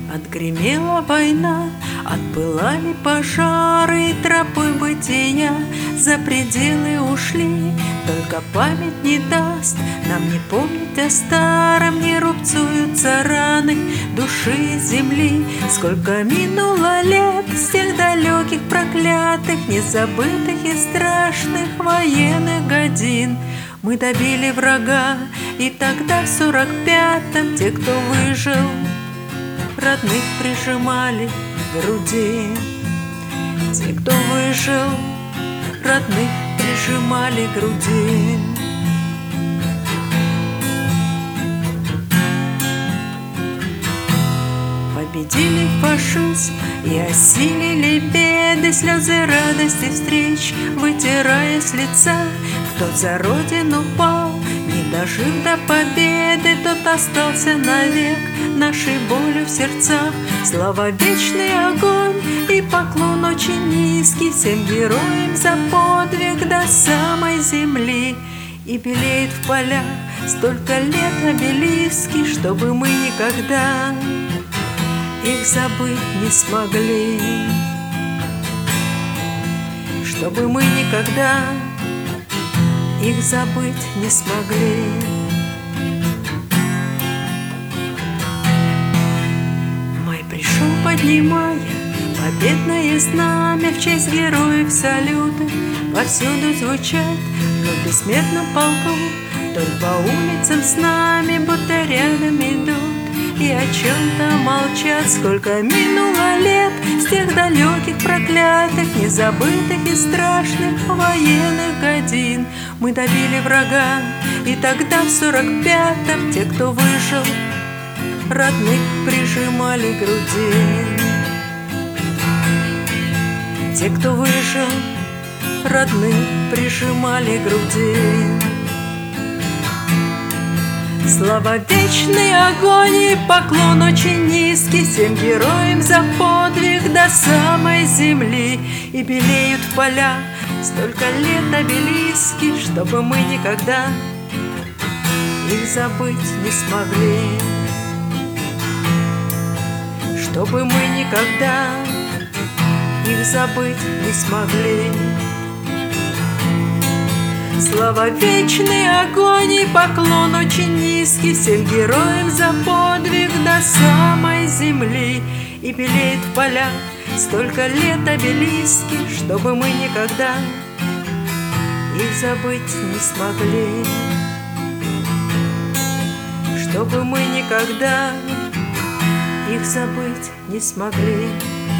Отгремела война, отпылали пожары, и тропы бытия за пределы ушли. Только память не даст нам не помнить о старом, не рубцуются раны души земли. Сколько минуло лет с тех далеких, проклятых, незабытых и страшных военных годин. Мы добили врага, и тогда в 45-м те, кто выжил, родных прижимали к груди. Те, кто выжил, родных прижимали к груди. Победили фашизм и осилили беды, слезы радости встреч, вытирая с лица. Кто за родину пал, не дожив до победы, тот остался навек нашей болью в сердцах. Слава, вечный огонь и поклон очень низкий всем героям за подвиг до самой земли. И белеет в полях столько лет обелиски, чтобы мы никогда их забыть не смогли. Чтобы мы никогда их забыть не смогли. Май пришел, поднимая победное знамя, в честь героев салюты повсюду звучат. В бессмертном полку вдоль по улицам с нами будто рядом идут и о чем-то молчат. Сколько минуло лет с тех далеких, проклятых, незабытых и страшных военных годин. Мы добили врага, и тогда в 45-м те, кто выжил, родных прижимали к груди. Те, кто выжил, родных прижимали к груди. Слава, вечный огонь и поклон очень низкий всем героям за подвиг до самой земли. И белеют в полях столько лет обелиски, чтобы мы никогда их забыть не смогли. Чтобы мы никогда их забыть не смогли. Слава, вечный огонь и поклон очень низкий всем героям за подвиг до самой земли. И белеет в полях столько лет обелиски, чтобы мы никогда их забыть не смогли. Чтобы мы никогда их забыть не смогли.